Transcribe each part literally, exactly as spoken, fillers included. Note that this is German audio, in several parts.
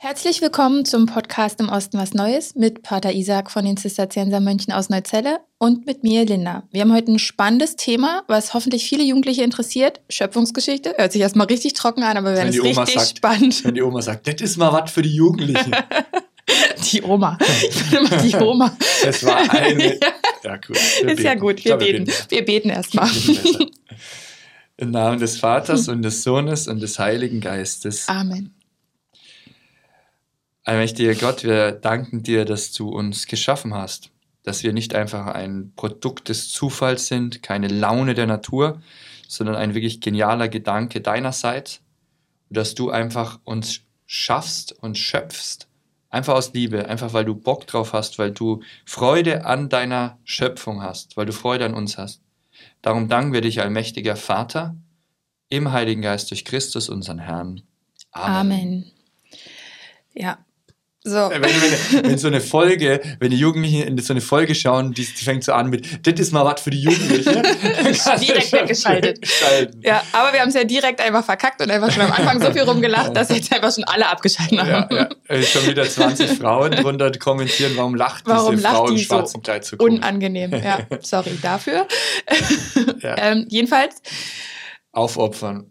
Herzlich willkommen zum Podcast Im Osten was Neues mit Pater Isaac von den Zisterziensermönchen aus Neuzelle und mit mir, Linda. Wir haben heute ein spannendes Thema, was hoffentlich viele Jugendliche interessiert. Schöpfungsgeschichte. Hört sich erstmal richtig trocken an, aber wir werden es richtig sagt, spannend. Wenn die Oma sagt, das ist mal was für die Jugendlichen. Die Oma. Ich bin immer die Oma. Das war eine... Ja, ja gut. Ist beten. ja gut, wir Glaube, beten. Wir Wir beten erstmal. Im Namen des Vaters und des Sohnes und des Heiligen Geistes. Amen. Allmächtiger Gott, wir danken dir, dass du uns geschaffen hast, dass wir nicht einfach ein Produkt des Zufalls sind, keine Laune der Natur, sondern ein wirklich genialer Gedanke deinerseits, dass du einfach uns schaffst und schöpfst, einfach aus Liebe, einfach weil du Bock drauf hast, weil du Freude an deiner Schöpfung hast, weil du Freude an uns hast. Darum danken wir dich, allmächtiger Vater, im Heiligen Geist durch Christus, unseren Herrn. Amen. Amen. Ja. So. Wenn, wenn, wenn so eine Folge, wenn die Jugendlichen in so eine Folge schauen, die, die fängt so an mit, das ist mal was für die Jugendlichen. Direkt weggeschaltet. Ja, aber wir haben es ja direkt einfach verkackt und einfach schon am Anfang so viel rumgelacht, dass jetzt einfach schon alle abgeschaltet haben. Ja, ja. Schon wieder zwanzig Frauen drunter kommentieren, warum lacht warum diese lacht Frau die im schwarzen so Kleid so komisch. Unangenehm, ja. Sorry dafür. Ja. ähm, jedenfalls Aufopfern.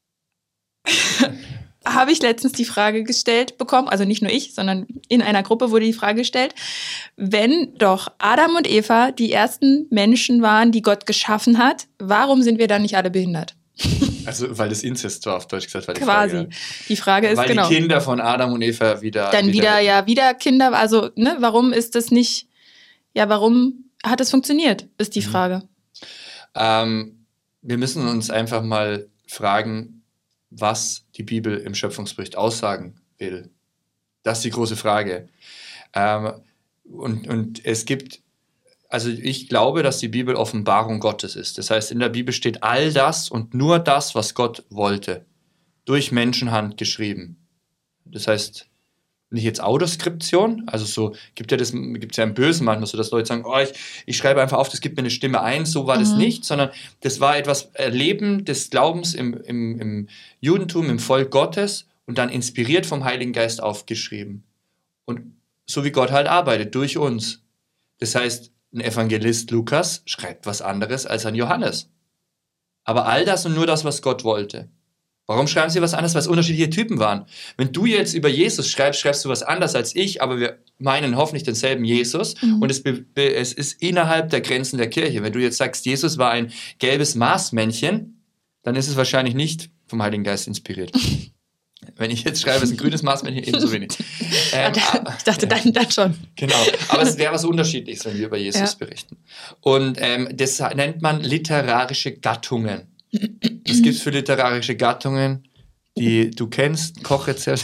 habe ich letztens die Frage gestellt bekommen, also nicht nur ich, sondern in einer Gruppe wurde die Frage gestellt, wenn doch Adam und Eva die ersten Menschen waren, die Gott geschaffen hat, warum sind wir dann nicht alle behindert? Also, weil das Inzest war, auf Deutsch gesagt. War die Quasi. Frage. Die Frage ist, weil genau. die Kinder von Adam und Eva wieder... Dann wieder, wieder ja, wieder Kinder, also, ne, warum ist das nicht, ja, warum hat es funktioniert, ist die Frage. Ähm, wir müssen uns einfach mal fragen, was die Bibel im Schöpfungsbericht aussagen will. Das ist die große Frage. Ähm, und, und es gibt, also ich glaube, dass die Bibel Offenbarung Gottes ist. Das heißt, in der Bibel steht all das und nur das, was Gott wollte, durch Menschenhand geschrieben. Das heißt, nicht jetzt Autoskription, also so gibt ja das, gibt es ja im Bösen manchmal so, dass Leute sagen, oh, ich, ich schreibe einfach auf, das gibt mir eine Stimme ein, so war mhm. das nicht, sondern das war etwas Erleben des Glaubens im, im, im Judentum, im Volk Gottes und dann inspiriert vom Heiligen Geist aufgeschrieben. Und so wie Gott halt arbeitet, durch uns. Das heißt, ein Evangelist Lukas schreibt was anderes als ein Johannes. Aber all das und nur das, was Gott wollte. Warum schreiben sie was anderes? Weil es unterschiedliche Typen waren. Wenn du jetzt über Jesus schreibst, schreibst du was anderes als ich, aber wir meinen hoffentlich denselben Jesus mhm. und es, be- be- es ist innerhalb der Grenzen der Kirche. Wenn du jetzt sagst, Jesus war ein gelbes Marsmännchen, dann ist es wahrscheinlich nicht vom Heiligen Geist inspiriert. Wenn ich jetzt schreibe, es ist ein grünes Marsmännchen, ebenso wenig. Ähm, ich dachte, ja, dann, dann schon. Genau, aber es wäre was Unterschiedliches, wenn wir über Jesus ja. berichten. Und ähm, das nennt man literarische Gattungen. Es gibt für literarische Gattungen, die du kennst, Kochrezept.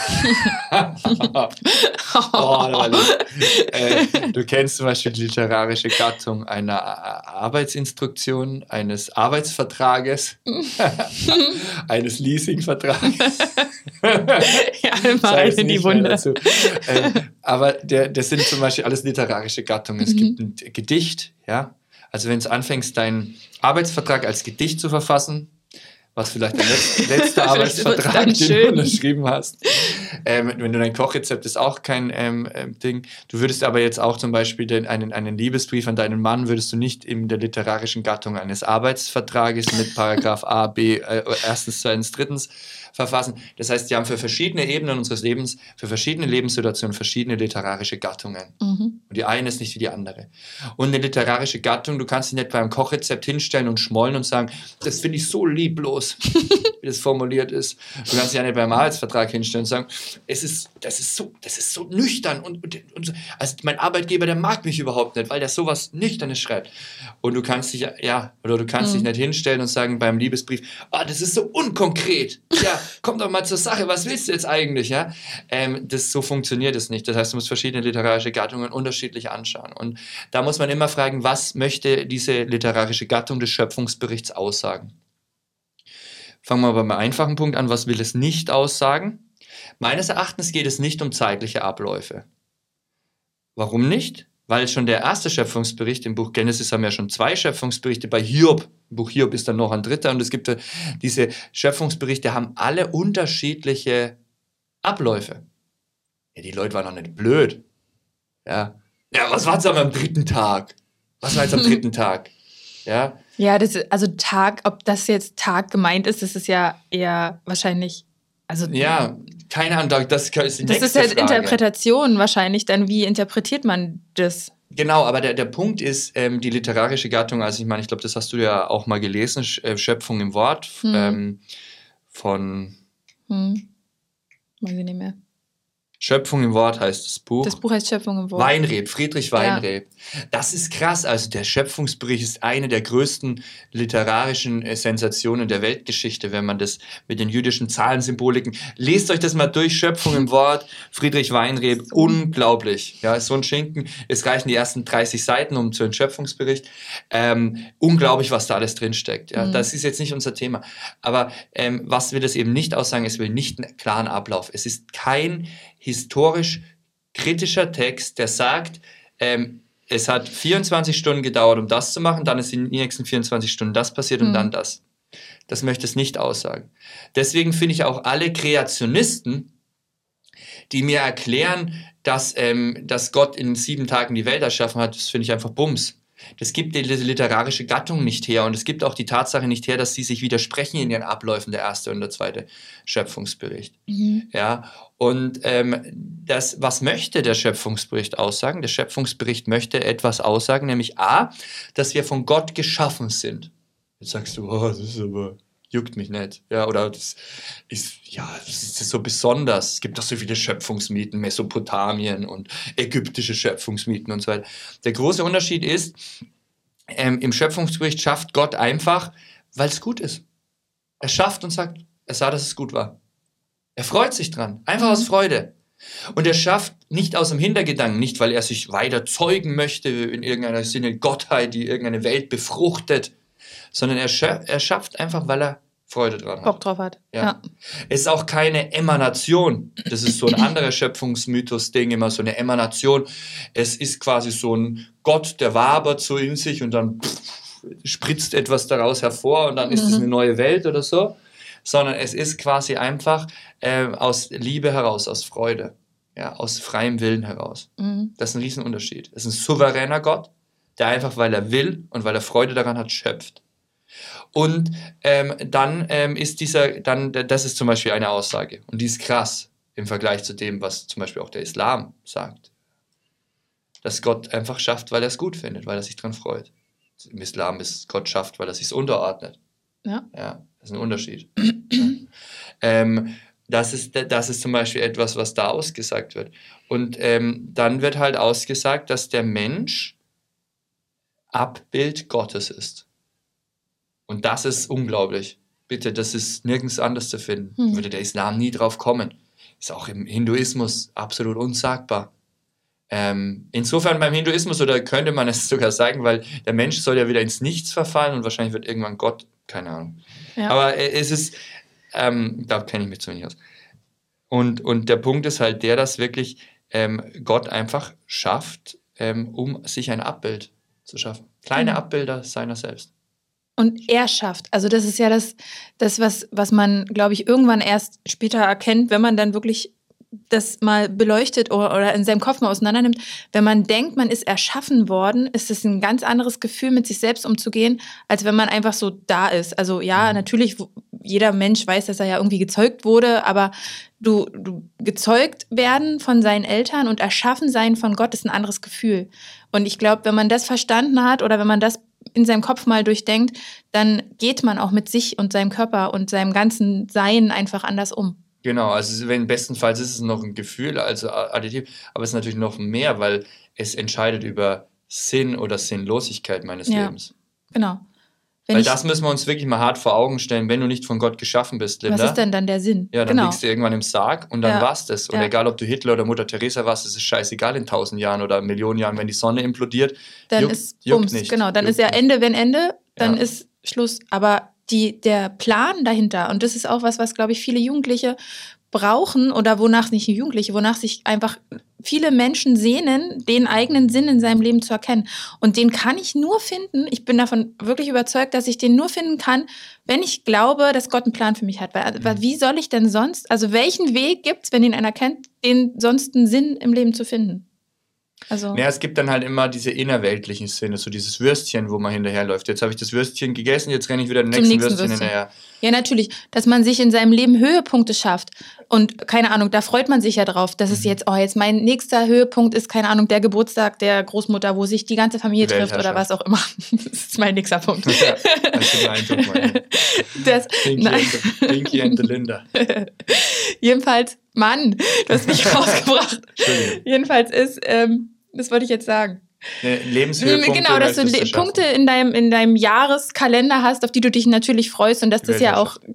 oh, äh, du kennst zum Beispiel die literarische Gattung einer Arbeitsinstruktion, eines Arbeitsvertrages, eines Leasingvertrages. Ja, immer in die Wunde. Äh, aber der, das sind zum Beispiel alles literarische Gattungen. Es gibt ein Gedicht, ja. Also wenn du anfängst, deinen Arbeitsvertrag als Gedicht zu verfassen, was vielleicht der letzte, letzte Arbeitsvertrag, den du unterschrieben hast. Ähm, wenn du dein Kochrezept ist auch kein ähm, Ding. Du würdest aber jetzt auch zum Beispiel den, einen, einen Liebesbrief an deinen Mann würdest du nicht in der literarischen Gattung eines Arbeitsvertrages mit Paragraph A, B, äh, erstens, zweitens, drittens verfassen. Das heißt, die haben für verschiedene Ebenen unseres Lebens, für verschiedene Lebenssituationen verschiedene literarische Gattungen. Mhm. Und die eine ist nicht wie die andere. Und eine literarische Gattung, du kannst dich nicht beim Kochrezept hinstellen und schmollen und sagen, das finde ich so lieblos, wie das formuliert ist. Du kannst dich ja nicht beim Arbeitsvertrag hinstellen und sagen, es ist, das ist so, das ist so nüchtern und, und, und so. Also mein Arbeitgeber, der mag mich überhaupt nicht, weil der sowas Nüchternes schreibt. Und du kannst dich, ja, oder du kannst mhm. dich nicht hinstellen und sagen beim Liebesbrief, oh, das ist so unkonkret. Ja, komm doch mal zur Sache, was willst du jetzt eigentlich? Ja? Ähm, das, so funktioniert es nicht. Das heißt, du musst verschiedene literarische Gattungen unterschiedlich anschauen. Und da muss man immer fragen, was möchte diese literarische Gattung des Schöpfungsberichts aussagen? Fangen wir aber beim einfachen Punkt an, was will es nicht aussagen? Meines Erachtens geht es nicht um zeitliche Abläufe. Warum nicht? Weil schon der erste Schöpfungsbericht im Buch Genesis haben wir ja schon zwei Schöpfungsberichte, bei Hiob, im Buch Hiob ist dann noch ein dritter und es gibt diese Schöpfungsberichte, haben alle unterschiedliche Abläufe. Ja, die Leute waren noch nicht blöd. Ja, ja, was war jetzt am dritten Tag? Was war jetzt am dritten Tag? Ja, ja, das ist, also Tag, ob das jetzt Tag gemeint ist, das ist ja eher wahrscheinlich, also ja, keine Ahnung, das ist die das nächste ist halt Frage. Interpretation wahrscheinlich, dann wie interpretiert man das? Genau, aber der, der Punkt ist, ähm, die literarische Gattung, also ich meine, ich glaube, das hast du ja auch mal gelesen, Sch- äh, Schöpfung im Wort Hm. ähm, von Hm. Weiß ich nicht mehr. Schöpfung im Wort heißt das Buch. Das Buch heißt Schöpfung im Wort. Weinreb, Friedrich Weinreb. Das ist krass. Also der Schöpfungsbericht ist eine der größten literarischen äh, Sensationen der Weltgeschichte, wenn man das mit den jüdischen Zahlensymboliken. Lest euch das mal durch, Schöpfung im Wort, Friedrich Weinreb, So. unglaublich. Ja, ist so ein Schinken. Es reichen die ersten dreißig Seiten um zu einem Schöpfungsbericht. Ähm, unglaublich, was da alles drinsteckt. Ja, Mhm. das ist jetzt nicht unser Thema. Aber ähm, was will das eben nicht aussagen? Es will nicht einen klaren Ablauf. Es ist kein historisch kritischer Text, der sagt, ähm, es hat vierundzwanzig Stunden gedauert, um das zu machen, dann ist in den nächsten vierundzwanzig Stunden das passiert und Mhm. dann das. Das möchte es nicht aussagen. Deswegen finde ich auch alle Kreationisten, die mir erklären, dass, ähm, dass Gott in sieben Tagen die Welt erschaffen hat, das finde ich einfach Bums. Das gibt die literarische Gattung nicht her und es gibt auch die Tatsache nicht her, dass sie sich widersprechen in ihren Abläufen, der erste und der zweite Schöpfungsbericht. Mhm. Ja, und ähm, das, was möchte der Schöpfungsbericht aussagen? Der Schöpfungsbericht möchte etwas aussagen, nämlich A, dass wir von Gott geschaffen sind. Jetzt sagst du, oh, das ist aber, juckt mich nicht. Ja, oder das ist, ja, das ist so besonders. Es gibt doch so viele Schöpfungsmythen, Mesopotamien und ägyptische Schöpfungsmythen und so weiter. Der große Unterschied ist, ähm, im Schöpfungsbericht schafft Gott einfach, weil es gut ist. Er schafft und sagt, er sah, dass es gut war. Er freut sich dran, einfach aus Freude. Und er schafft nicht aus dem Hintergedanken, nicht weil er sich weiter zeugen möchte, in irgendeiner Sinne Gottheit, die irgendeine Welt befruchtet, sondern er, scha- er schafft einfach, weil er Freude dran hat. Bock drauf hat. Ja. Ja. Es ist auch keine Emanation. Das ist so ein anderer Schöpfungsmythos-Ding, immer so eine Emanation. Es ist quasi so ein Gott, der wabert so in sich und dann pff, spritzt etwas daraus hervor und dann ist es Mhm. eine neue Welt oder so. Sondern es ist quasi einfach äh, aus Liebe heraus, aus Freude, ja, aus freiem Willen heraus. Mhm. Das ist ein Riesenunterschied. Es ist ein souveräner Gott, der einfach, weil er will und weil er Freude daran hat, schöpft. Und ähm, dann ähm, ist dieser, dann, das ist zum Beispiel eine Aussage und die ist krass im Vergleich zu dem, was zum Beispiel auch der Islam sagt. Dass Gott einfach schafft, weil er es gut findet, weil er sich dran freut. Im Islam ist Gott schafft, weil er sich unterordnet. Ja. Ja, das ist ein Unterschied. ja. ähm, das, ist, das ist zum Beispiel etwas, was da ausgesagt wird. Und ähm, dann wird halt ausgesagt, dass der Mensch Abbild Gottes ist. Und das ist unglaublich. Bitte, das ist nirgends anders zu finden. Hm. Würde der Islam nie drauf kommen. Ist auch im Hinduismus absolut unsagbar. Ähm, insofern beim Hinduismus, oder könnte man es sogar sagen, weil der Mensch soll ja wieder ins Nichts verfallen und wahrscheinlich wird irgendwann Gott, keine Ahnung. Ja. Aber äh, es ist, ähm, da kenne ich mich zu wenig aus. Und, und der Punkt ist halt der, dass wirklich ähm, Gott einfach schafft, ähm, um sich ein Abbild zu schaffen. Kleine Mhm. Abbilder seiner selbst. Und er schafft. Also das ist ja das, das was, was man, glaube ich, irgendwann erst später erkennt, wenn man dann wirklich das mal beleuchtet oder, oder in seinem Kopf mal auseinandernimmt. Wenn man denkt, man ist erschaffen worden, ist es ein ganz anderes Gefühl, mit sich selbst umzugehen, als wenn man einfach so da ist. Also ja, natürlich, jeder Mensch weiß, dass er ja irgendwie gezeugt wurde, aber du, du gezeugt werden von seinen Eltern und erschaffen sein von Gott ist ein anderes Gefühl. Und ich glaube, wenn man das verstanden hat oder wenn man das in seinem Kopf mal durchdenkt, dann geht man auch mit sich und seinem Körper und seinem ganzen Sein einfach anders um. Genau, also wenn bestenfalls ist es noch ein Gefühl, also additiv, aber es ist natürlich noch mehr, weil es entscheidet über Sinn oder Sinnlosigkeit meines Ja, Lebens. Genau. Wenn Weil ich, das müssen wir uns wirklich mal hart vor Augen stellen, wenn du nicht von Gott geschaffen bist, Linda. was ist denn dann der Sinn? Ja, dann genau. liegst du irgendwann im Sarg und dann Ja, war's das. Und ja. egal, ob du Hitler oder Mutter Teresa warst, es ist scheißegal in tausend Jahren oder Millionen Jahren, wenn die Sonne implodiert. Dann juckt, ist juckt Bums, nicht. genau. Dann Juckt ist ja nicht. Ende, wenn Ende, dann Ja. ist Schluss. Aber die, der Plan dahinter, und das ist auch was, was, glaube ich, viele Jugendliche brauchen oder wonach nicht Jugendliche, wonach sich einfach viele Menschen sehnen, den eigenen Sinn in seinem Leben zu erkennen. Und den kann ich nur finden, ich bin davon wirklich überzeugt, dass ich den nur finden kann, wenn ich glaube, dass Gott einen Plan für mich hat. Weil, weil wie soll ich denn sonst, also welchen Weg gibt es, wenn ihn einer kennt, den sonst einen Sinn im Leben zu finden? Also ja, es gibt dann halt immer diese innerweltlichen Sinne, so dieses Würstchen, wo man hinterherläuft. Jetzt habe ich das Würstchen gegessen, jetzt renne ich wieder dem nächsten, nächsten Würstchen, Würstchen hinterher. Ja, natürlich, dass man sich in seinem Leben Höhepunkte schafft. Und keine Ahnung, da freut man sich ja drauf, dass mhm. es jetzt, oh, jetzt mein nächster Höhepunkt ist, keine Ahnung, der Geburtstag der Großmutter, wo sich die ganze Familie trifft oder was auch immer. Das ist mein nächster Punkt. Ja, das ist mein Punkt. Das, Pinky, and the, Pinky and the Linda. Jedenfalls, Mann, du hast mich rausgebracht. Jedenfalls ist, ähm, das wollte ich jetzt sagen. Lebenshöhepunkte. Genau, dass du Le- Punkte in deinem, in deinem Jahreskalender hast, auf die du dich natürlich freust und dass das ja auch,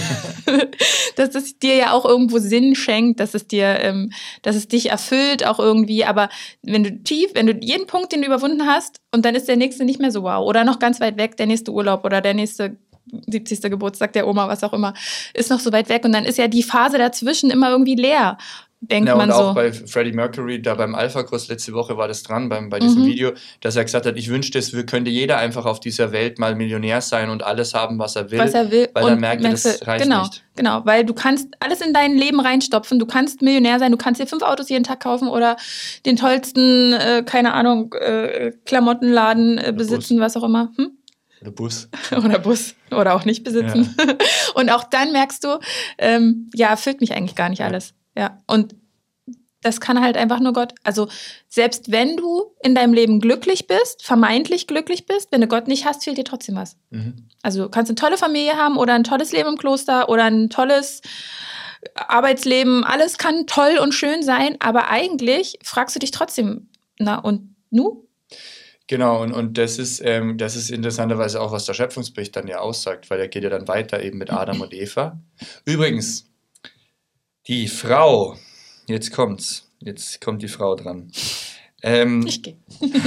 dass das dir ja auch irgendwo Sinn schenkt, dass es dir, ähm, dass es dich erfüllt auch irgendwie. Aber wenn du tief, wenn du jeden Punkt, den du überwunden hast, und dann ist der nächste nicht mehr so wow oder noch ganz weit weg, der nächste Urlaub oder der nächste siebzigste Geburtstag der Oma, was auch immer, ist noch so weit weg und dann ist ja die Phase dazwischen immer irgendwie leer. Denkt ja, man und auch so. bei Freddie Mercury, da beim Alpha-Kurs, letzte Woche war das dran, beim, bei diesem mhm. Video, dass er gesagt hat, ich wünschte, es könnte jeder einfach auf dieser Welt mal Millionär sein und alles haben, was er will. Was er will. Weil und dann merkt er, das reicht genau, nicht. Genau, weil du kannst alles in dein Leben reinstopfen, du kannst Millionär sein, du kannst dir fünf Autos jeden Tag kaufen oder den tollsten, äh, keine Ahnung, äh, Klamottenladen äh, besitzen, Bus. Was auch immer. Hm? Oder Bus. Oder Bus. Oder auch nicht besitzen. Ja. Und auch dann merkst du, ähm, ja, erfüllt mich eigentlich gar nicht alles. Ja, und das kann halt einfach nur Gott. Also selbst wenn du in deinem Leben glücklich bist, vermeintlich glücklich bist, wenn du Gott nicht hast, fehlt dir trotzdem was. Mhm. Also du kannst eine tolle Familie haben oder ein tolles Leben im Kloster oder ein tolles Arbeitsleben. Alles kann toll und schön sein, aber eigentlich fragst du dich trotzdem, na und nu? Genau, und, und das ist, ähm, das ist interessanterweise auch, was der Schöpfungsbericht dann ja aussagt, weil er geht ja dann weiter eben mit Adam und Eva. Übrigens, die Frau, jetzt kommt's, jetzt kommt die Frau dran. Ähm, ich gehe.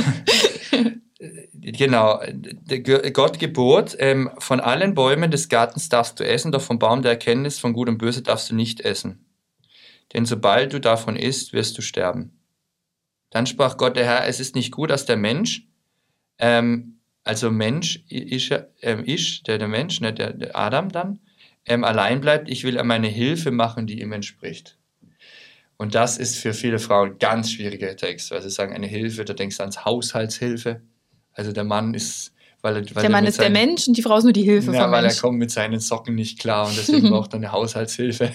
Genau, Gott gebot, ähm, von allen Bäumen des Gartens darfst du essen, doch vom Baum der Erkenntnis von Gut und Böse darfst du nicht essen. Denn sobald du davon isst, wirst du sterben. Dann sprach Gott, der Herr, es ist nicht gut, dass der Mensch, ähm, also Mensch, ich, ähm, ich der, der Mensch, ne, der, der Adam dann, ähm, allein bleibt. Ich will ihm eine Hilfe machen, die ihm entspricht. Und das ist für viele Frauen ein ganz schwieriger Text, weil sie sagen, eine Hilfe, da denkst du ans Haushaltshilfe. Also der Mann ist... Weil, weil der Mann ist seinen, der Mensch und die Frau ist nur die Hilfe ja, vom weil Mensch. Er kommt mit seinen Socken nicht klar und deswegen braucht er eine Haushaltshilfe.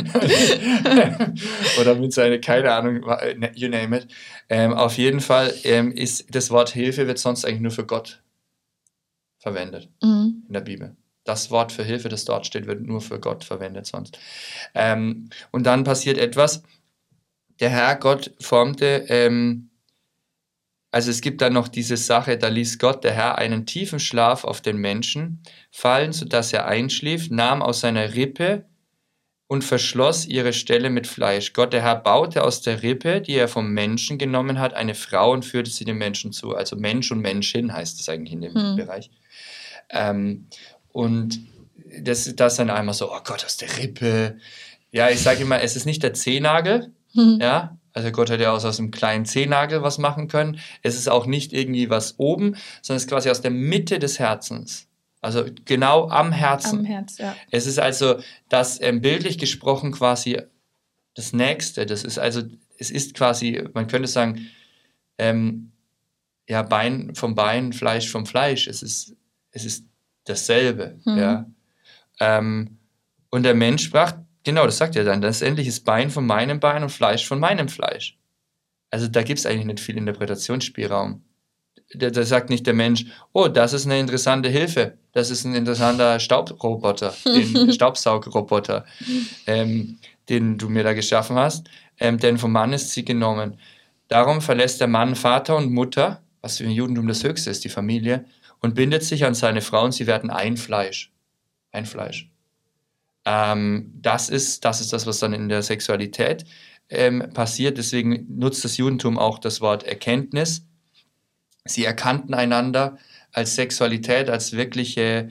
Oder mit seiner, keine Ahnung, you name it. Ähm, auf jeden Fall ähm, ist das Wort Hilfe wird sonst eigentlich nur für Gott verwendet mhm. in der Bibel. Das Wort für Hilfe, das dort steht, wird nur für Gott verwendet sonst. Ähm, und dann passiert etwas. Der Herr Gott formte... Ähm, Also es gibt dann noch diese Sache, da ließ Gott, der Herr, einen tiefen Schlaf auf den Menschen fallen, sodass er einschlief, nahm aus seiner Rippe und verschloss ihre Stelle mit Fleisch. Gott, der Herr, baute aus der Rippe, die er vom Menschen genommen hat, eine Frau und führte sie dem Menschen zu. Also Mensch und Menschin heißt es eigentlich in dem hm. Bereich. Ähm, und das, das ist dann einmal so, oh Gott, aus der Rippe. Ja, ich sage immer, es ist nicht der Zehennagel, hm. ja, also Gott hätte ja aus, aus einem kleinen Zehennagel was machen können. Es ist auch nicht irgendwie was oben, sondern es ist quasi aus der Mitte des Herzens. Also genau am Herzen. Am Herz, ja. Es ist also das ähm, bildlich gesprochen quasi das Nächste. Das ist also, es ist quasi, man könnte sagen, ähm, ja, Bein vom Bein, Fleisch vom Fleisch. Es ist, es ist dasselbe. Mhm. Ja. Ähm, und der Mensch sprach, genau, das sagt er dann. Letztendlich ist Bein von meinem Bein und Fleisch von meinem Fleisch. Also da gibt es eigentlich nicht viel Interpretationsspielraum. Da, da sagt nicht der Mensch, oh, das ist eine interessante Hilfe. Das ist ein interessanter Staubroboter, den Staubsaugerroboter, ähm, den du mir da geschaffen hast. Ähm, denn vom Mann ist sie genommen. Darum verlässt der Mann Vater und Mutter, was im Judentum das Höchste ist, die Familie, und bindet sich an seine Frau und sie werden ein Fleisch. Ein Fleisch. Ähm, das ist, das ist das, was dann in der Sexualität ähm, passiert. Deswegen nutzt das Judentum auch das Wort Erkenntnis. Sie erkannten einander als Sexualität, als wirkliche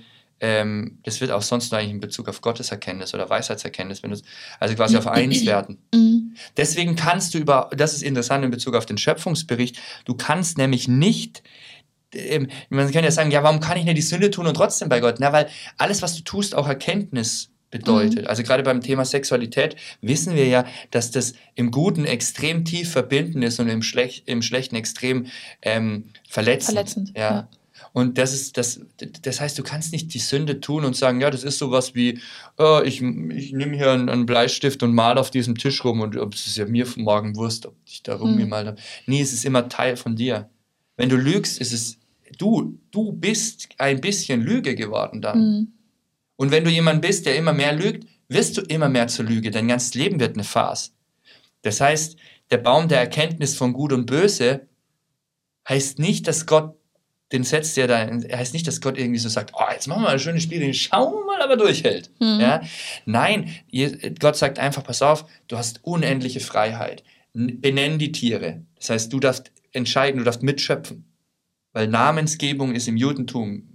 ähm, das wird auch sonst nur eigentlich in Bezug auf Gotteserkenntnis oder Weisheitserkenntnis, wenn du also quasi auf eins werten. Mhm. Deswegen kannst du über, das ist interessant in Bezug auf den Schöpfungsbericht, du kannst nämlich nicht, ähm, man kann ja sagen, ja, warum kann ich nicht die Sünde tun und trotzdem bei Gott? Na, weil alles, was du tust, auch Erkenntnis bedeutet. Mhm. Also gerade beim Thema Sexualität wissen wir ja, dass das im Guten extrem tief verbinden ist und im, Schlech im Schlechten extrem ähm, verletzend. Verletzend, ja. ja. Und das ist das, das heißt, du kannst nicht die Sünde tun und sagen, ja, das ist sowas wie, oh, ich, ich nehme hier einen, einen Bleistift und male auf diesem Tisch rum und es ist ja mir von morgen Wurst, ob ich da rumgemalt habe. Nee, es ist immer Teil von dir. Wenn du lügst, ist es, du, du bist ein bisschen Lüge geworden dann. Mhm. Und wenn du jemand bist, der immer mehr lügt, wirst du immer mehr zur Lüge. Dein ganzes Leben wird eine Farce. Das heißt, der Baum der Erkenntnis von Gut und Böse heißt nicht, dass Gott den setzt ja da, er heißt nicht, dass Gott irgendwie so sagt, oh, jetzt machen wir mal ein schönes Spiel, schauen wir mal, ob er durchhält. Mhm. Ja? Nein, Gott sagt einfach, pass auf, du hast unendliche Freiheit. Benenn die Tiere. Das heißt, du darfst entscheiden, du darfst mitschöpfen. Weil Namensgebung ist im Judentum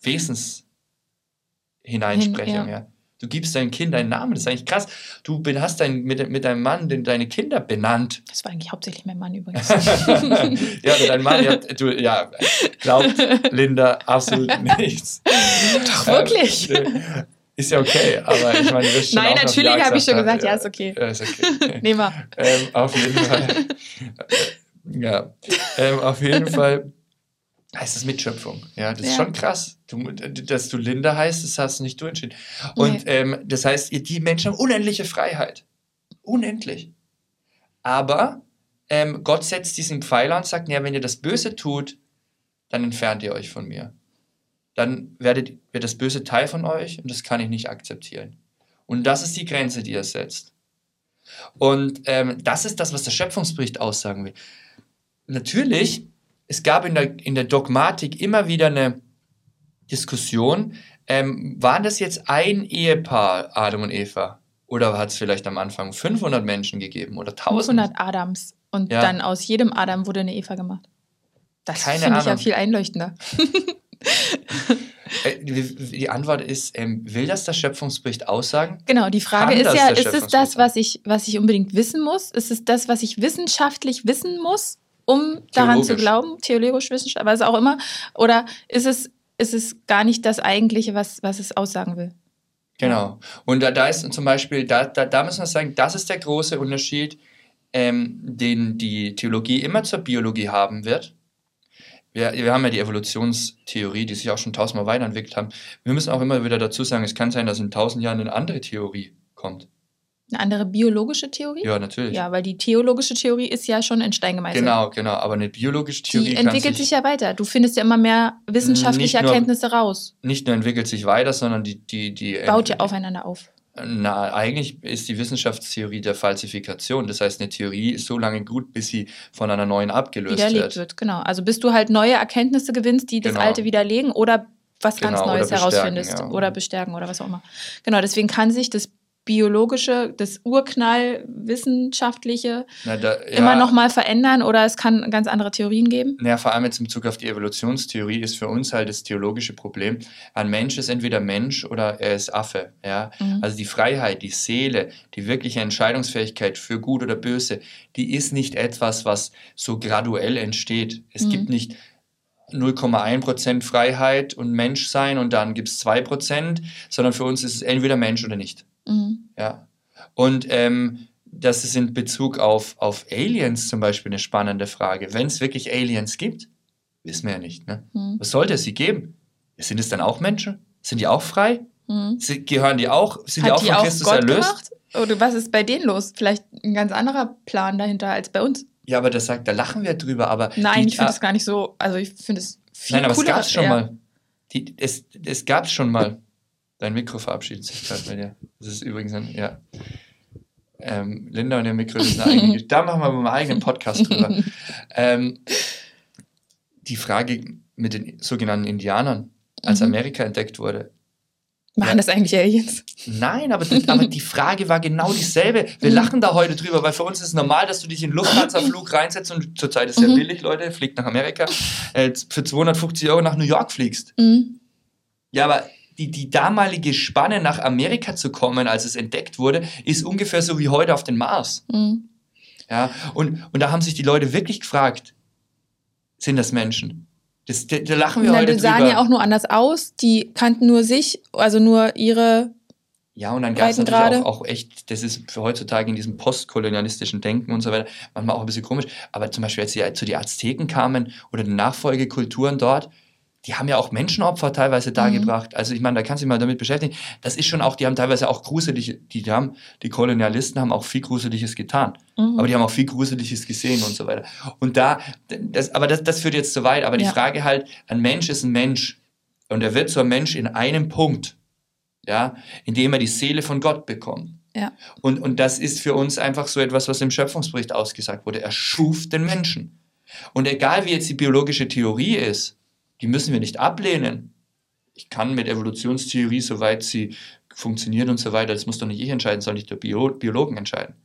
Wesenshineinsprechung. Ja. Ja. Du gibst deinem Kind einen Namen, das ist eigentlich krass. Du hast dein, mit, mit deinem Mann den, deine Kinder benannt. Das war eigentlich hauptsächlich mein Mann übrigens. Ja, dein Mann, ja, du, ja, glaubt Linda absolut nichts. Doch, wirklich? Ähm, ist ja okay, aber ich meine, du wirst schon Nein, auch natürlich habe ich schon hat, gesagt, ja, ist okay. Ja, ist okay. Nehmen wir. Ähm, auf jeden Fall. Ja, ähm, auf jeden Fall heißt das Mitschöpfung. Ja, das ja. ist schon krass. Du, dass du Linda heißt, das hast du nicht du entschieden. Und nee. ähm, das heißt, die Menschen haben unendliche Freiheit. Unendlich. Aber ähm, Gott setzt diesen Pfeiler und sagt, ja, wenn ihr das Böse tut, dann entfernt ihr euch von mir. Dann werdet, wird das Böse Teil von euch und das kann ich nicht akzeptieren. Und das ist die Grenze, die er setzt. Und ähm, das ist das, was der Schöpfungsbericht aussagen will. Natürlich, es gab in der, in der Dogmatik immer wieder eine Diskussion, ähm, waren das jetzt ein Ehepaar, Adam und Eva? Oder hat es vielleicht am Anfang fünfhundert Menschen gegeben oder tausend? fünfhundert Adams. Und ja. dann aus jedem Adam wurde eine Eva gemacht. Das finde ich ja viel einleuchtender. Die Antwort ist, ähm, will das der Schöpfungsbericht aussagen? Genau, die Frage ist ja, ist es das, was ich, was ich unbedingt wissen muss? Ist es das, was ich wissenschaftlich wissen muss, um daran zu glauben? Theologisch, wissenschaftlich, was auch immer. Oder ist es, ist es gar nicht das Eigentliche, was, was es aussagen will? Genau. Und da, da ist zum Beispiel, da, da, da müssen wir sagen, das ist der große Unterschied, ähm, den die Theologie immer zur Biologie haben wird. Wir, wir haben ja die Evolutionstheorie, die sich auch schon tausendmal weiterentwickelt haben. Wir müssen auch immer wieder dazu sagen, es kann sein, dass in tausend Jahren eine andere Theorie kommt. Eine andere biologische Theorie? Ja, natürlich. Ja, weil die theologische Theorie ist ja schon in Stein gemeißelt. Genau, genau. Aber eine biologische Theorie die entwickelt sich, sich ja weiter. Du findest ja immer mehr wissenschaftliche nur, Erkenntnisse raus. Nicht nur entwickelt sich weiter, sondern die... die, die baut ja aufeinander auf. Na, eigentlich ist die Wissenschaftstheorie der Falsifikation. Das heißt, eine Theorie ist so lange gut, bis sie von einer neuen abgelöst widerlegt wird. wird. Genau. Also bis du halt neue Erkenntnisse gewinnst, die genau. das Alte widerlegen oder was genau, ganz Neues herausfindest. Ja. Oder bestärken oder was auch immer. Genau, deswegen kann sich das biologische, das Urknall-wissenschaftliche Na, da, ja, immer noch mal verändern oder es kann ganz andere Theorien geben? Ja, vor allem jetzt in Bezug auf die Evolutionstheorie ist für uns halt das theologische Problem, ein Mensch ist entweder Mensch oder er ist Affe. Ja? Mhm. Also die Freiheit, die Seele, die wirkliche Entscheidungsfähigkeit für gut oder böse, die ist nicht etwas, was so graduell entsteht. Es mhm. gibt nicht null Komma eins Prozent Freiheit und Menschsein und dann gibt es zwei Prozent, sondern für uns ist es entweder Mensch oder nicht. Mhm. Ja. Und ähm, das ist in Bezug auf, auf Aliens zum Beispiel eine spannende Frage. Wenn es wirklich Aliens gibt, wissen wir ja nicht. Ne? Mhm. Was sollte es sie geben? Sind es dann auch Menschen? Sind die auch frei? Mhm. Sie, gehören die auch? Sind Hat die auch die von auch Christus Gott erlöst? Gemacht? Oder was ist bei denen los? Vielleicht ein ganz anderer Plan dahinter als bei uns. Ja, aber das sagt, da lachen wir drüber. Aber Nein, die, ich finde es gar nicht so. Also ich finde es viel Nein, aber cooler. es gab es schon ja. mal. Die, es es gab es schon mal. Dein Mikro verabschiedet sich gerade bei dir. Das ist übrigens ein, ja. Ähm, Linda und ihr Mikro ist eine eigene. Da machen wir mal einen eigenen Podcast drüber. ähm, die Frage mit den sogenannten Indianern, als mhm. Amerika entdeckt wurde. Machen ja. das eigentlich Aliens? Nein, aber, aber die Frage war genau dieselbe. Wir mhm. lachen da heute drüber, weil für uns ist es normal, dass du dich in einen Lufthansa-Flug reinsetzt und zurzeit ist es mhm. sehr billig, Leute, fliegt nach Amerika, äh, für zweihundertfünfzig Euro nach New York fliegst. Mhm. Ja, aber die, die damalige Spanne nach Amerika zu kommen, als es entdeckt wurde, ist ungefähr so wie heute auf den Mars. Mhm. Ja, und, und da haben sich die Leute wirklich gefragt, sind das Menschen? Das, da, da lachen wir Na, heute die sahen drüber. ja auch nur anders aus, die kannten nur sich, also nur ihre Ja, und dann gab es natürlich auch, auch echt, das ist für heutzutage in diesem postkolonialistischen Denken und so weiter manchmal auch ein bisschen komisch, aber zum Beispiel, als die zu die Azteken kamen oder die Nachfolgekulturen dort, die haben ja auch Menschenopfer teilweise dargebracht. Mhm. Also ich meine, da kannst du dich mal damit beschäftigen. Das ist schon auch, die haben teilweise auch gruselige, die haben, die Kolonialisten haben auch viel Gruseliges getan. Mhm. Aber die haben auch viel Gruseliges gesehen und so weiter. Und da, das, aber das, das führt jetzt zu weit. Aber ja. Die Frage halt, ein Mensch ist ein Mensch. Und er wird so ein Mensch in einem Punkt, ja, indem er die Seele von Gott bekommt. Ja. Und, und das ist für uns einfach so etwas, was im Schöpfungsbericht ausgesagt wurde. Er schuf den Menschen. Und egal wie jetzt die biologische Theorie ist, die müssen wir nicht ablehnen. Ich kann mit Evolutionstheorie, soweit sie funktioniert und so weiter, das muss doch nicht ich entscheiden, soll nicht der Bio- Biologen entscheiden.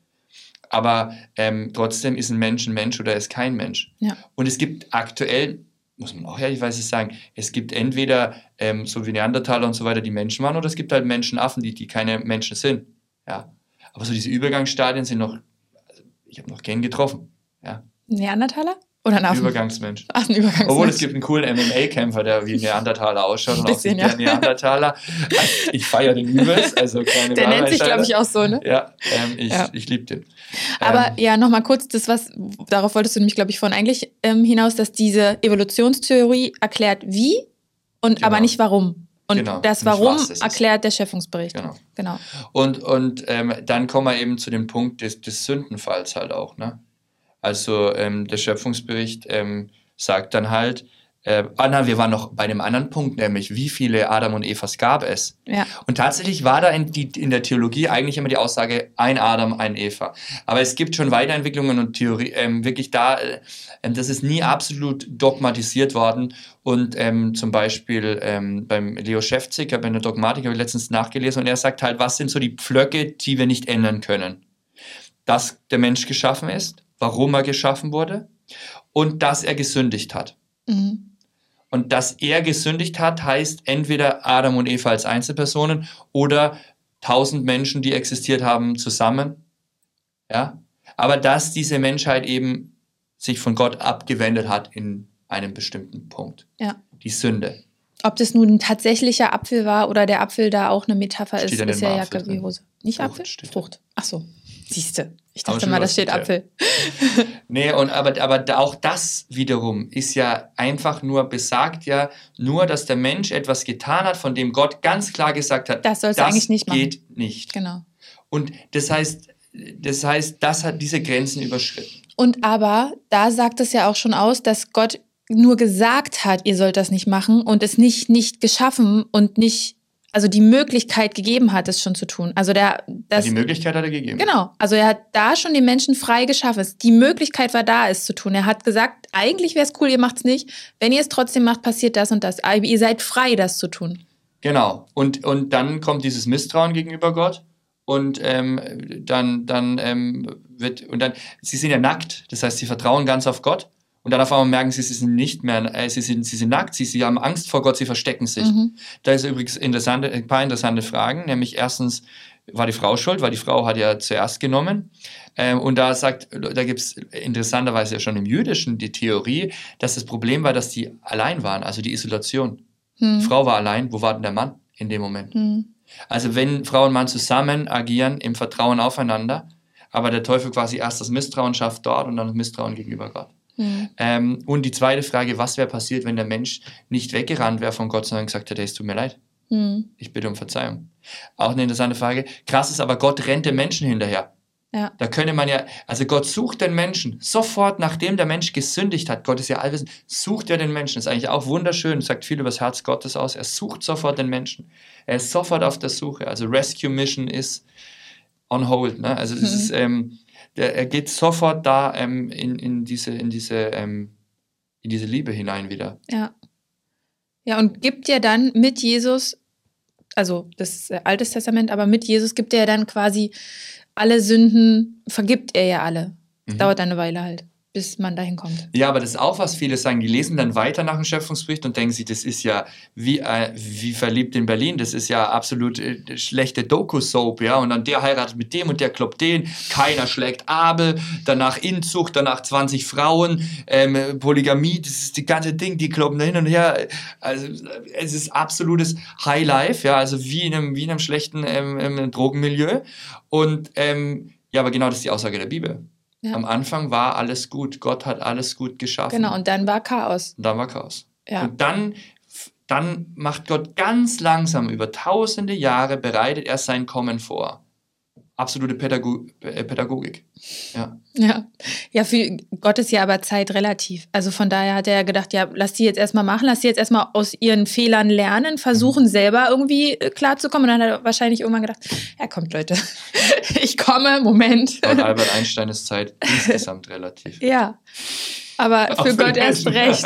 Aber ähm, trotzdem ist ein Mensch ein Mensch oder er ist kein Mensch. Ja. Und es gibt aktuell, muss man auch ehrlich sagen, es gibt entweder ähm, so wie Neandertaler und so weiter, die Menschen waren, oder es gibt halt Menschenaffen, die, die keine Menschen sind. Ja. Aber so diese Übergangsstadien sind noch, also ich habe noch keinen getroffen. Ja. Neandertaler? Oder ein Affen? Übergangsmensch. Ach, ein Übergangsmensch. Obwohl es gibt einen coolen M M A-Kämpfer, der wie ein Neandertaler ausschaut. Und bisschen, auch wie ja. der Neandertaler. Also ich feiere den übelst. Also keine der nennt sich, glaube ich, auch so, ne? Ja, ähm, ich, ja. ich liebe den. Aber ähm, ja, nochmal kurz, das was, darauf wolltest du nämlich, glaube ich, vorhin eigentlich ähm, hinaus, dass diese Evolutionstheorie erklärt wie, und genau. aber nicht warum. Und genau. das Warum was, erklärt der Schöpfungsbericht. Genau. genau. Und, und ähm, dann kommen wir eben zu dem Punkt des, des Sündenfalls halt auch, ne? Also ähm, der Schöpfungsbericht ähm, sagt dann halt, äh, ah nein, wir waren noch bei dem anderen Punkt, nämlich wie viele Adam und Evas gab es. Ja. Und tatsächlich war da in, die, in der Theologie eigentlich immer die Aussage, ein Adam, ein Eva. Aber es gibt schon Weiterentwicklungen und Theorie, ähm, wirklich da, äh, das ist nie absolut dogmatisiert worden. Und ähm, zum Beispiel ähm, beim Leo Schäfzig, bei einer Dogmatik habe ich letztens nachgelesen, und er sagt halt, was sind so die Pflöcke, die wir nicht ändern können? Dass der Mensch geschaffen ist, warum er geschaffen wurde und dass er gesündigt hat. Mhm. Und dass er gesündigt hat, heißt entweder Adam und Eva als Einzelpersonen oder tausend Menschen, die existiert haben, zusammen. Ja? Aber dass diese Menschheit eben sich von Gott abgewendet hat in einem bestimmten Punkt. Ja. Die Sünde. Ob das nun ein tatsächlicher Apfel war oder der Apfel da auch eine Metapher steht ist, ist ja Jacke wie Hose. Nicht Frucht Apfel? Steht. Frucht. Ach so. Siehste. Ich dachte mal, da steht Apfel. Nee, und aber, aber auch das wiederum ist ja einfach nur, besagt ja nur, dass der Mensch etwas getan hat, von dem Gott ganz klar gesagt hat, das sollst du eigentlich nicht machen. Geht nicht. Genau. Und das heißt, das heißt, das hat diese Grenzen überschritten. Und aber, da sagt es ja auch schon aus, dass Gott nur gesagt hat, ihr sollt das nicht machen und es nicht, nicht geschaffen und nicht, also die Möglichkeit gegeben hat, es schon zu tun. Also der, das, ja, die Möglichkeit hat er gegeben. Genau. Also er hat da schon den Menschen frei geschaffen. Die Möglichkeit war da, es zu tun. Er hat gesagt, eigentlich wäre es cool, ihr macht es nicht. Wenn ihr es trotzdem macht, passiert das und das. Aber ihr seid frei, das zu tun. Genau. Und, und dann kommt dieses Misstrauen gegenüber Gott. Und ähm, dann, dann ähm, wird, und dann, sie sind ja nackt. Das heißt, sie vertrauen ganz auf Gott. Und dann auf einmal merken sie, sie sind nicht mehr, äh, sie, sind, sie sind nackt, sie, sie haben Angst vor Gott, sie verstecken sich. Mhm. Da ist übrigens interessante, ein paar interessante Fragen, nämlich erstens, war die Frau schuld, weil die Frau hat ja zuerst genommen. Ähm, und da sagt, da gibt es interessanterweise ja schon im Jüdischen die Theorie, dass das Problem war, dass die allein waren, also die Isolation. Mhm. Die Frau war allein, wo war denn der Mann in dem Moment? Mhm. Also wenn Frau und Mann zusammen agieren, im Vertrauen aufeinander, aber der Teufel quasi erst das Misstrauen schafft dort und dann das Misstrauen gegenüber Gott. Mhm. Ähm, und die zweite Frage, was wäre passiert, wenn der Mensch nicht weggerannt wäre von Gott, sondern gesagt hätte, es tut mir leid, mhm. ich bitte um Verzeihung. Auch eine interessante Frage. Krass ist aber, Gott rennt dem Menschen hinterher. Ja. Da könnte man ja, also Gott sucht den Menschen, sofort nachdem der Mensch gesündigt hat, Gott ist ja allwissend, sucht er den Menschen. Das ist eigentlich auch wunderschön, sagt viel über das Herz Gottes aus, er sucht sofort den Menschen. Er ist sofort auf der Suche, also Rescue Mission ist on hold, ne? Also das mhm. ist, ähm, der, er geht sofort da ähm, in, in diese, in, diese, ähm, in diese Liebe hinein wieder. Ja. Ja, und gibt ja dann mit Jesus, also das ist Altes Testament, aber mit Jesus gibt er ja dann quasi alle Sünden, vergibt er ja alle. Mhm. Dauert eine Weile halt. bis man dahin kommt. Ja, aber das ist auch was viele sagen. Die lesen dann weiter nach dem Schöpfungsbericht und denken sich, das ist ja wie, äh, wie verliebt in Berlin. Das ist ja absolut äh, schlechte Doku-Soap. Ja? Und dann der heiratet mit dem und der kloppt den. Keiner schlägt Abel. Danach Inzucht, danach zwanzig Frauen. Ähm, Polygamie, das ist die ganze Ding. Die kloppen da hin und her. Also es ist absolutes Highlife. Ja? Also wie in einem, wie in einem schlechten ähm, ähm, Drogenmilieu. Und ähm, ja, aber genau das ist die Aussage der Bibel. Ja. Am Anfang war alles gut. Gott hat alles gut geschaffen. Genau, und dann war Chaos. Und dann war Chaos. Ja. Und dann, dann macht Gott ganz langsam, über tausende Jahre, bereitet er sein Kommen vor. Absolute Pädago- Pädagogik. Ja. Ja. Ja, für Gott ist ja aber Zeit relativ. Also von daher hat er gedacht, ja, lass die jetzt erstmal machen, lass die jetzt erstmal aus ihren Fehlern lernen, versuchen mhm. selber irgendwie klarzukommen. Und dann hat er wahrscheinlich irgendwann gedacht, ja, kommt Leute, ich komme, Moment. Und Albert Einstein ist Zeit insgesamt relativ. Ja, aber für Gott erst recht.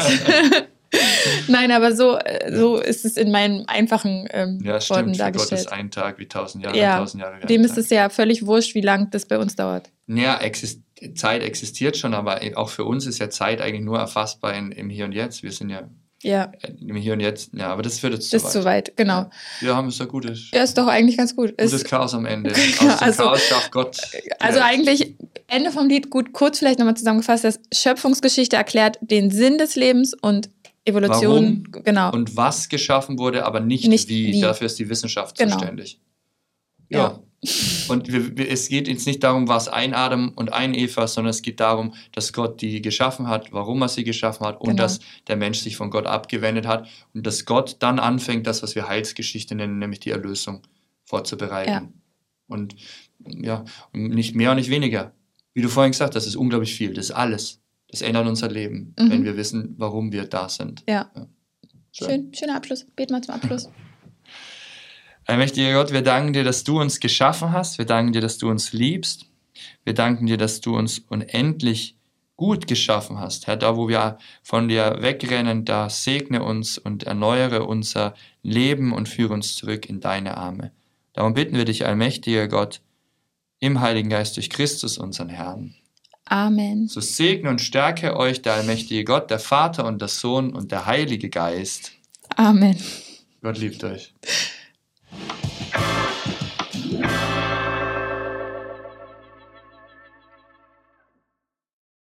Nein, aber so, so ist es in meinen einfachen ähm, ja, stimmt, Worten dargestellt. Für Gott ist ein Tag wie tausend Jahre, ja, tausend Jahre wie dem ein ist Tag. Es ja völlig wurscht, wie lang das bei uns dauert. Ja, exist- Zeit existiert schon, aber auch für uns ist ja Zeit eigentlich nur erfassbar in, im Hier und Jetzt. Wir sind ja, ja im Hier und Jetzt, ja, aber das führt jetzt zu das weit. ist zu weit, genau. Ja, wir haben es ja gutes. Ja, ist doch eigentlich ganz gut. Gutes ist, Chaos am Ende. Ja, Aus dem also, Chaos darf Gott. Also ja. Eigentlich, Ende vom Lied, gut, kurz vielleicht nochmal zusammengefasst, dass Schöpfungsgeschichte erklärt den Sinn des Lebens und Evolution, warum genau. Und was geschaffen wurde, aber nicht, nicht wie. wie. Dafür ist die Wissenschaft genau. zuständig. Ja. ja. Und wir, wir, es geht jetzt nicht darum, was ein Adam und ein Eva, sondern es geht darum, dass Gott die geschaffen hat, warum er sie geschaffen hat und genau. dass der Mensch sich von Gott abgewendet hat und dass Gott dann anfängt, das, was wir Heilsgeschichte nennen, nämlich die Erlösung vorzubereiten. Ja. Und ja, nicht mehr und nicht weniger. Wie du vorhin gesagt hast, das ist unglaublich viel, das ist alles. Das ändert unser Leben, mhm. wenn wir wissen, warum wir da sind. Ja. ja. Schön. Schön, schöner Abschluss. Beten wir zum Abschluss. Allmächtiger Gott, wir danken dir, dass du uns geschaffen hast. Wir danken dir, dass du uns liebst. Wir danken dir, dass du uns unendlich gut geschaffen hast. Herr, da wo wir von dir wegrennen, da segne uns und erneuere unser Leben und führe uns zurück in deine Arme. Darum bitten wir dich, allmächtiger Gott, im Heiligen Geist durch Christus, unseren Herrn. Amen. So segne und stärke euch der allmächtige Gott, der Vater und der Sohn und der Heilige Geist. Amen. Gott liebt euch.